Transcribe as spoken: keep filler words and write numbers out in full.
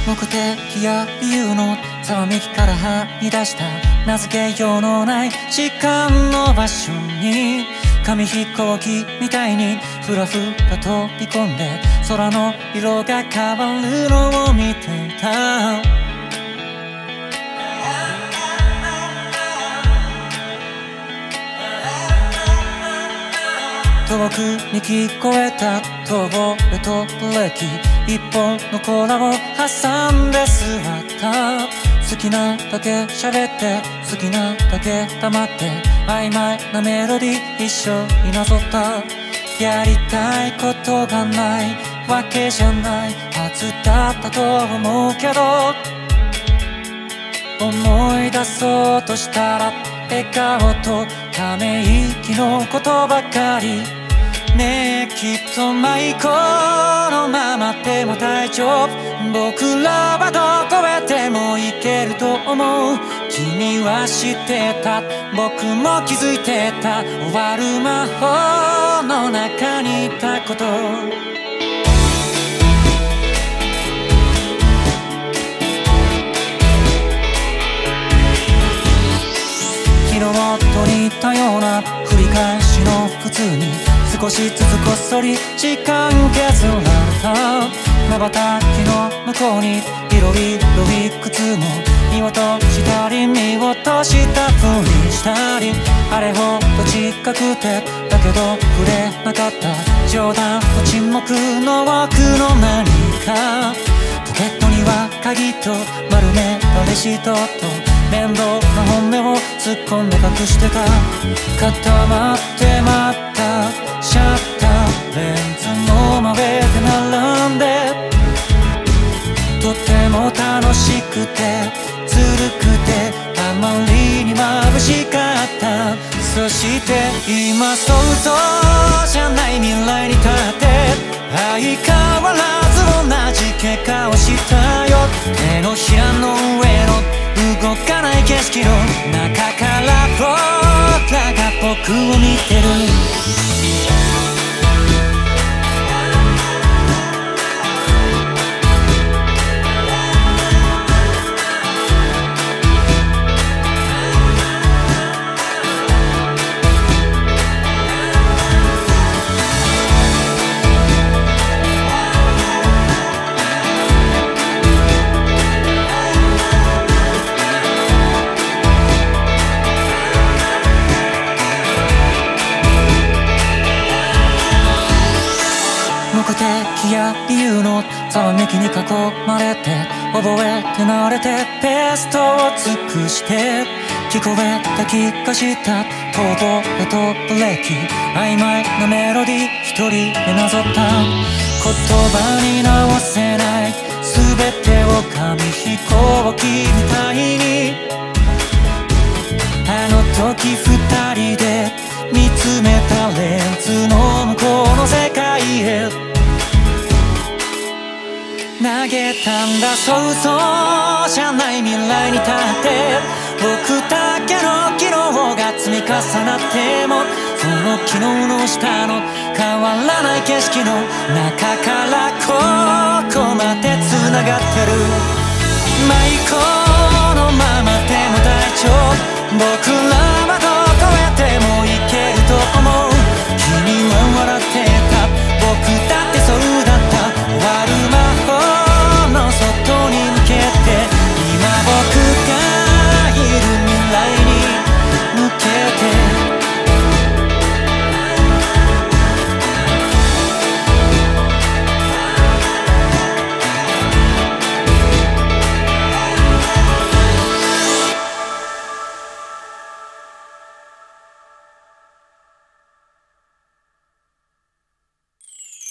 目的や理由のざわめきからはみ出した名付けようのない時間の場所に紙飛行機みたいにふらふら飛び込んで空の色が変わるのを見ていた。遠くに聞こえた遠吠えとブレーキ、一本のコーラを挟んで座った。好きなだけ喋って好きなだけ黙って曖昧なメロディー一緒になぞった。やりたいことがないわけじゃないはずだったと思うけど、思い出そうとしたら笑顔とため息のことばかり。ねえきっと迷子のままでも大丈夫、僕らはどこへでも行けると思う。君は知ってた、僕も気づいてた、終わる魔法の中にいたこと。昨日と似たような繰り返しの普通に少しずつこっそり時間削られた。瞬きの向こうにいろいろいくつも見落としたり見落としたふりしたり、あれほど近くてだけど触れなかった冗談と沈黙の奥の何か。ポケットには鍵と丸めたレシートと面倒な本音を突っ込んで隠してた。固まって待ったシャッターレンズの真上で並んで、とても楽しくてずるくてあまりに眩しかった。そして今想像じゃない未来に立って相変わらず同じ結果をしたよ。手のひらの上の動かない景色の中から僕らが僕を見てる。目的や理由のざわめきに囲まれて覚えて慣れてベストを尽くして聞こえた気がした遠吠えとブレーキ、曖昧なメロディー一人でなぞった。言葉に直せない全てを紙飛行機みたいに、あの時二人で見つめたレンズの向こうの世界へ投げたんだ。想像じゃない未来に立って僕だけの昨日が積み重なってもその昨日の下の変わらない景色の中からここまで繋がってる。迷子のままでも大丈夫、僕